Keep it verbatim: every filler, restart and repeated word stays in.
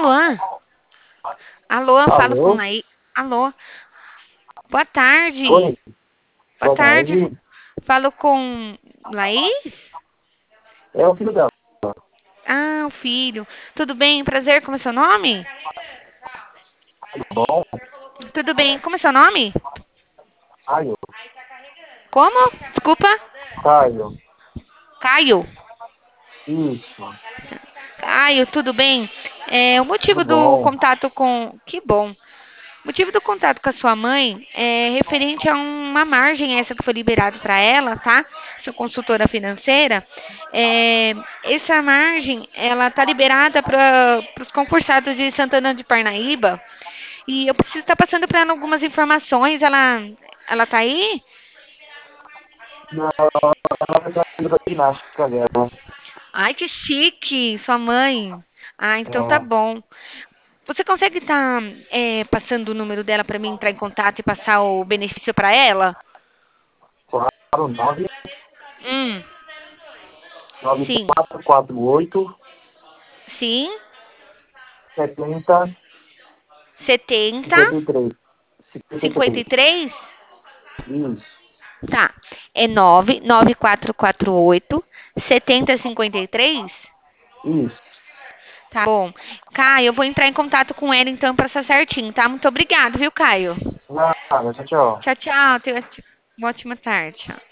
Alô? Alô, falo com Alô? Laí. Alô? Boa tarde. Oi, Boa boa tarde. tarde. Falo com Laís? É o filho dela. Ah, o filho. Tudo bem? Prazer, como é seu nome? Tudo bom? Tudo bem, como é seu nome? Caio. Como? Desculpa? Caio. Caio. Isso. Caio, tudo bem? É, o Tudo motivo do bom. contato com... Que bom. O motivo do contato com a sua mãe é referente a uma margem essa que foi liberada para ela, tá? Sua consultora financeira. É, essa margem, ela tá liberada para os concursados de Santana de Parnaíba. E eu preciso estar passando para ela algumas informações. Ela, ela tá aí? Não, ela vai fazer da ginástica dela. Ai, que chique, sua mãe. Ah, então tá É, bom. Você consegue estar passando o número dela para mim entrar em contato e passar o benefício para ela? claro, nove Hum, nove sim. quatro quatro oito Sim, setenta setenta, cinquenta e três. cinquenta e cinquenta três. e três. Isso. Tá. É nove nove quatro quatro oito setenta cinquenta e três. Isso. Tá bom. Caio, eu vou entrar em contato com ela então para ser certinho, tá? Muito obrigado, viu, Caio? Nada, tchau, tchau. Tchau, tchau. Tenha uma ótima tarde. Tchau.